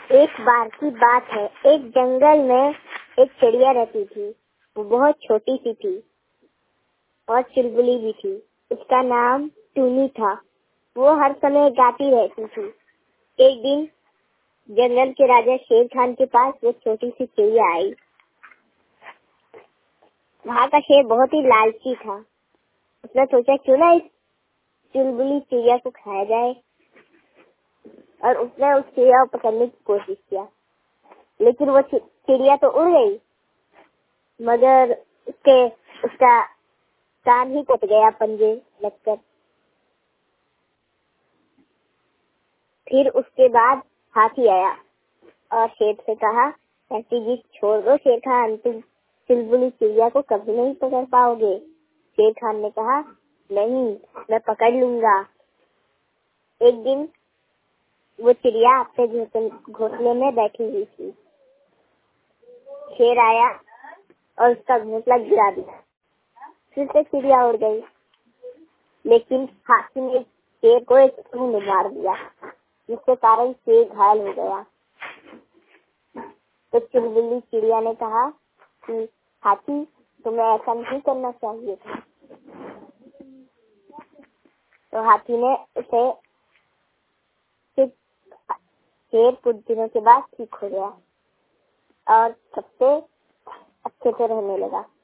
एक बार की बात है, एक जंगल में एक चिड़िया रहती थी। वो बहुत छोटी सी थी और चुलबुली भी थी। उसका नाम टूनी था। वो हर समय गाती रहती थी। एक दिन जंगल के राजा शेर खान के पास वो छोटी सी चिड़िया आई। वहाँ का शेर बहुत ही लालची था। उसने सोचा क्यों ना इस चुलबुली चिड़िया को खाया जाए, और उसने उस चिड़िया को पकड़ने की कोशिश किया, लेकिन वो चिड़िया तो उड़ गई, मगर उसका कान ही कट गया पंजे लगकर। फिर उसके बाद हाथी आया और शेर से कहा, ऐसी जिद छोड़ दो शेर खान, तुम चुलबुली चिड़िया को कभी नहीं पकड़ पाओगे। शेर खान ने कहा, नहीं, मैं पकड़ लूंगा। एक दिन वो चिड़िया अपने घोंसले में बैठी हुई थी। शेर आया और उसका घोंसला गिरा दिया। फिर से चिड़िया उड़ गई, लेकिन हाथी ने शेर को एक चूम में मार दिया, जिसके कारण शेर घायल हो गया। तो चुलबुली चिड़िया ने कहा कि हाथी, तुम्हें ऐसा नहीं करना चाहिए था। तो हाथी ने उसे शेर कुछ दिनों के बाद ठीक हो गया और सबसे अच्छे से रहने लगा।